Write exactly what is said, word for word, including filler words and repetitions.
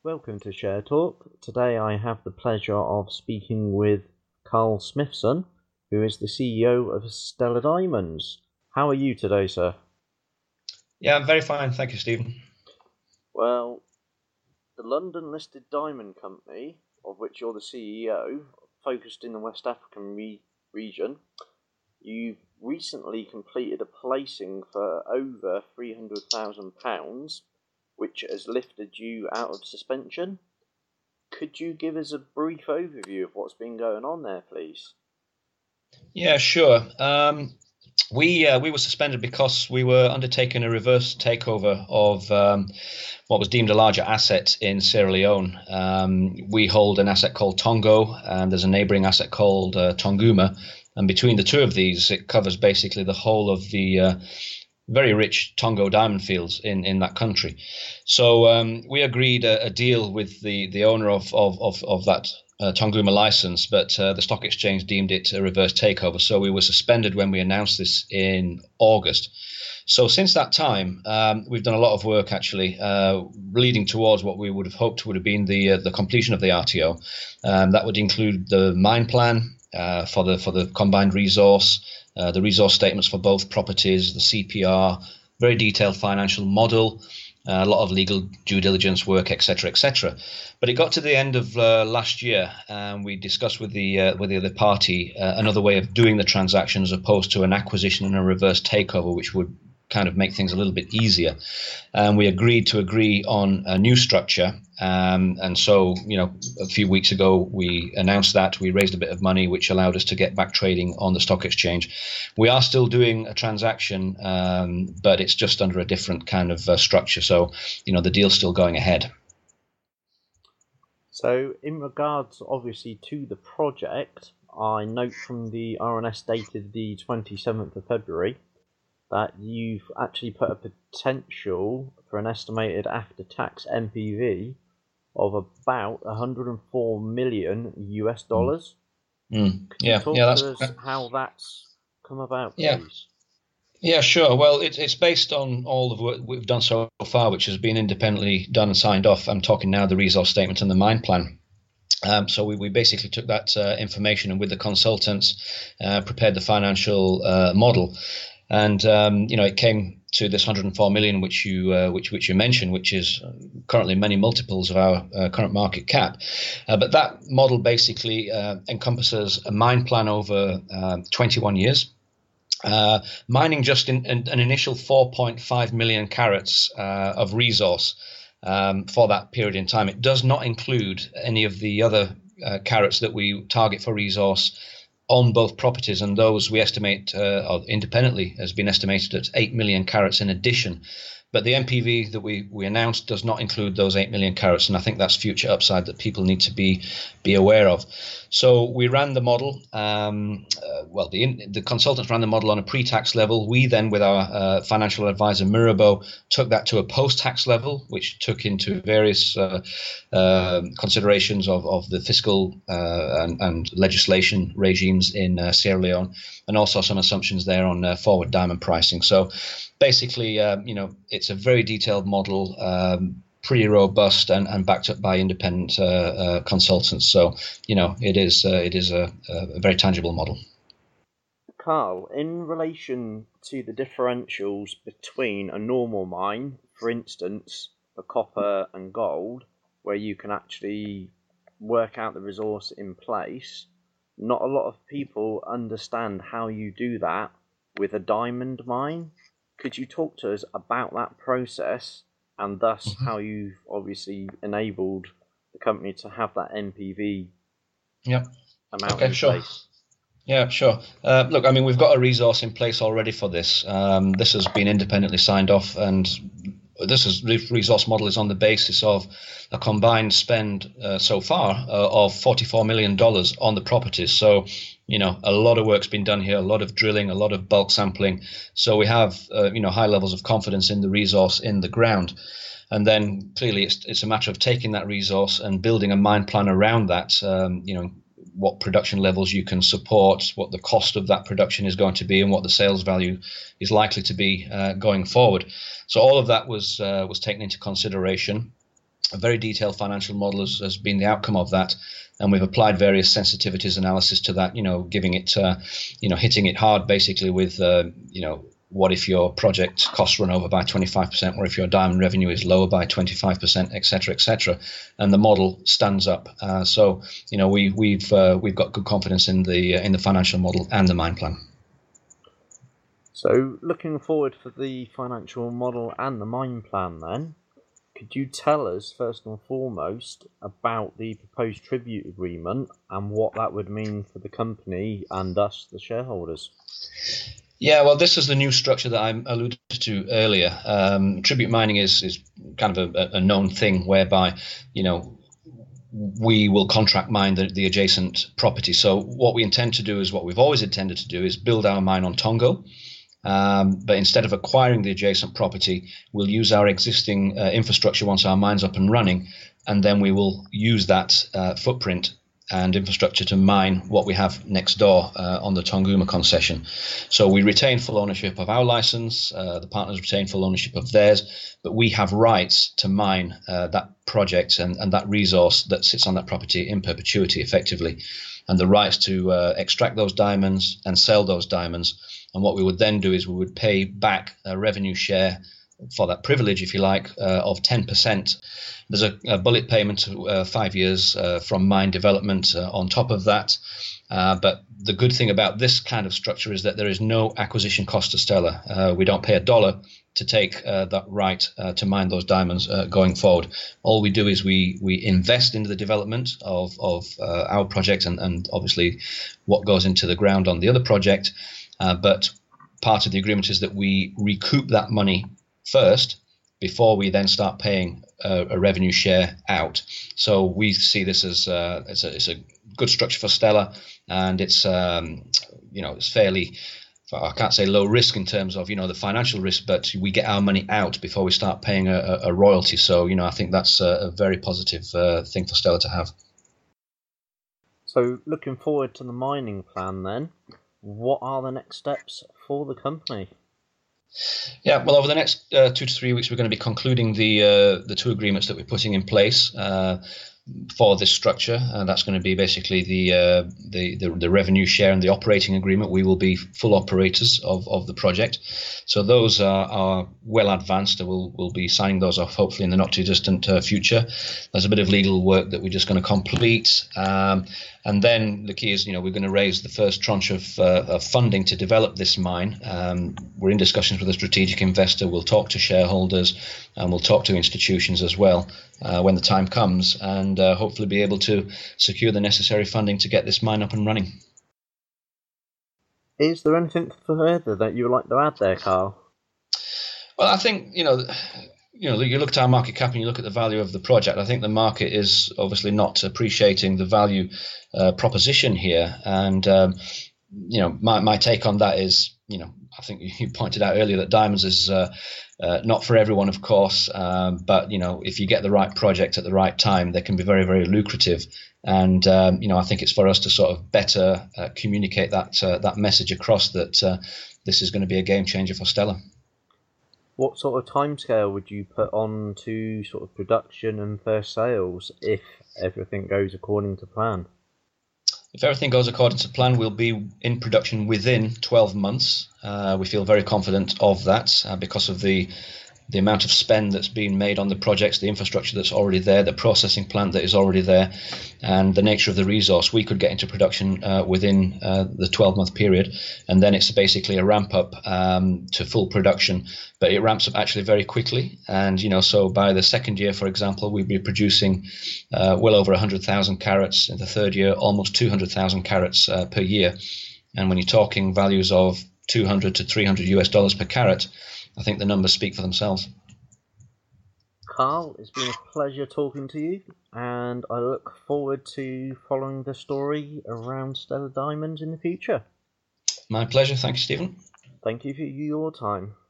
Welcome to Share Talk. Today I have the pleasure of speaking with Carl Smithson, who is the C E O of Stellar Diamonds. How are you today, sir? Yeah, I'm very fine. Thank you, Stephen. Well, the London-listed diamond company, of which you're the C E O, focused in the West African re- region, you've recently completed a placing for over three hundred thousand pounds, which has lifted you out of suspension. Could you give us a brief overview of what's been going on there, please? Yeah, sure. Um, we uh, we were suspended because we were undertaking a reverse takeover of um, what was deemed a larger asset in Sierra Leone. Um, we hold an asset called Tongo, and there's a neighboring asset called uh, Tonguma. And between the two of these, it covers basically the whole of the uh, very rich Tongo diamond fields in, in that country. So um, we agreed a, a deal with the, the owner of, of, of, of that uh, Tonguma license, but uh, the stock exchange deemed it a reverse takeover. So we were suspended when we announced this in August. So since that time, um, we've done a lot of work actually, uh, leading towards what we would have hoped would have been the uh, the completion of the R T O. Um, that would include the mine plan uh, for the for the combined resource, uh, the resource statements for both properties, the C P R, very detailed financial model, uh, a lot of legal due diligence work, et cetera, et cetera. But it got to the end of uh, last year, and we discussed with the uh, with the other party uh, another way of doing the transaction as opposed to an acquisition and a reverse takeover, which would kind of make things a little bit easier. And we agreed to agree on a new structure. Um, and so, you know, a few weeks ago, we announced that we raised a bit of money, which allowed us to get back trading on the stock exchange. We are still doing a transaction, um, but it's just under a different kind of uh, structure. So, you know, the deal's still going ahead. So, in regards, obviously, to the project, I note from the R N S dated the twenty-seventh of February that you've actually put a potential for an estimated after-tax N P V of about one hundred four million U S dollars. Mm. Could you Yeah, talk yeah, to us that's how that's come about, yeah. please? Yeah, sure. Well, it's it's based on all of what we've done so far, which has been independently done and signed off. I'm talking now the resource statement and the mine plan. Um, so we, we basically took that uh, information and with the consultants uh, prepared the financial uh, model, and um, you know it came to this one hundred four million, which you uh, which which you mentioned, which is currently many multiples of our uh, current market cap. Uh, but that model basically uh, encompasses a mine plan over uh, twenty-one years. Uh, mining just in, in an initial four point five million carats uh, of resource um, for that period in time. It does not include any of the other uh, carats that we target for resource on both properties, and those we estimate uh, or independently has been estimated at eight million carats in addition. But the N P V that we, we announced does not include those eight million carats, and I think that's future upside that people need to be be aware of. So we ran the model. Um, uh, well, the the consultants ran the model on a pre-tax level. We then, with our uh, financial advisor Mirabeau, took that to a post-tax level, which took into various uh, uh, considerations of, of the fiscal uh, and, and legislation regimes in uh, Sierra Leone, and also some assumptions there on uh, forward diamond pricing. So basically, um, you know, it's a very detailed model, um, pretty robust, and, and backed up by independent uh, uh, consultants. So, you know, it is uh, it is a, a very tangible model. Carl, in relation to the differentials between a normal mine, for instance, for copper and gold, where you can actually work out the resource in place, not a lot of people understand how you do that with a diamond mine. Could you talk to us about that process and thus Mm-hmm. how you've obviously enabled the company to have that N P V Yep. amount Okay, in sure. place? Yeah, sure. Uh, look, I mean, we've got a resource in place already for this. Um, this has been independently signed off, and this is, resource model is on the basis of a combined spend uh, so far uh, of forty-four million dollars on the properties. So, you know, a lot of work's been done here, a lot of drilling, a lot of bulk sampling. So we have, uh, you know, high levels of confidence in the resource in the ground. And then clearly it's, it's a matter of taking that resource and building a mine plan around that, um, you know, what production levels you can support, what the cost of that production is going to be, and what the sales value is likely to be uh, going forward. So all of that was uh, was taken into consideration. A very detailed financial model has, has been the outcome of that, and we've applied various sensitivities analysis to that. You know, giving it, uh, you know, hitting it hard basically with, uh, you know, what if your project costs run over by twenty-five percent, or if your diamond revenue is lower by twenty-five percent, et cetera, et cetera, and the model stands up. Uh, so, you know, we, we've uh, we've got good confidence in the uh, in the financial model and the mine plan. So, looking forward for the financial model and the mine plan, then, could you tell us first and foremost about the proposed tribute agreement and what that would mean for the company and us, the shareholders? Yeah, well, this is the new structure that I alluded to earlier. Um, tribute mining is is kind of a, a known thing whereby, you know, we will contract mine the, the adjacent property. So what we intend to do is what we've always intended to do is build our mine on Tongo. Um, but instead of acquiring the adjacent property, we'll use our existing uh, infrastructure once our mine's up and running, and then we will use that uh, footprint and infrastructure to mine what we have next door uh, on the Tonguma concession. So we retain full ownership of our license, uh, the partners retain full ownership of theirs, but we have rights to mine uh, that project and, and that resource that sits on that property in perpetuity effectively, and the rights to uh, extract those diamonds and sell those diamonds. And what we would then do is we would pay back a revenue share for that privilege, if you like, uh, of ten percent. There's a, a bullet payment, uh, five years uh, from mine development uh, on top of that. Uh, but the good thing about this kind of structure is that there is no acquisition cost to Stellar. Uh, we don't pay a dollar to take uh, that right uh, to mine those diamonds uh, going forward. All we do is we we invest into the development of, of uh, our project and, and obviously what goes into the ground on the other project. Uh, but part of the agreement is that we recoup that money first before we then start paying a, a revenue share out. So we see this as uh, it's, a, it's a good structure for Stellar, and it's um, you know it's fairly, I can't say low risk in terms of you know the financial risk, but we get our money out before we start paying a, a royalty. So you know I think that's a, a very positive uh, thing for Stellar to have. So looking forward to the mining plan then. What are the next steps for the company? Yeah, well, over the next uh, two to three weeks, we're going to be concluding the uh, the two agreements that we're putting in place uh, for this structure, and that's going to be basically the, uh, the the the revenue share and the operating agreement. We will be full operators of, of the project, so those are, are well advanced, and we'll we'll be signing those off hopefully in the not too distant uh, future. There's a bit of legal work that we're just going to complete. Um, And then the key is, you know, we're going to raise the first tranche of, uh, of funding to develop this mine. Um, we're in discussions with a strategic investor. We'll talk to shareholders and we'll talk to institutions as well uh, when the time comes, and uh, hopefully be able to secure the necessary funding to get this mine up and running. Is there anything further that you would like to add there, Carl? Well, I think, you know, you know, you look at our market cap and you look at the value of the project. I think the market is obviously not appreciating the value uh, proposition here. And, um, you know, my, my take on that is, you know, I think you pointed out earlier that diamonds is uh, uh, not for everyone, of course. Um, but, you know, if you get the right project at the right time, they can be very, very lucrative. And, um, you know, I think it's for us to sort of better uh, communicate that uh, that message across that uh, this is going to be a game changer for Stellar. What sort of timescale would you put on to sort of production and first sales if everything goes according to plan? If everything goes according to plan, we'll be in production within twelve months. Uh, we feel very confident of that uh, because of the the amount of spend that's been made on the projects, the infrastructure that's already there, the processing plant that is already there, and the nature of the resource. We could get into production uh, within uh, the twelve-month period, and then it's basically a ramp-up um, to full production. But it ramps up actually very quickly, and you know, so by the second year, for example, we'd be producing uh, well over one hundred thousand carats. In the third year, almost two hundred thousand carats uh, per year. And when you're talking values of two hundred to three hundred U S dollars per carat, I think the numbers speak for themselves. Carl, it's been a pleasure talking to you, and I look forward to following the story around Stellar Diamonds in the future. My pleasure. Thank you, Stephen. Thank you for your time.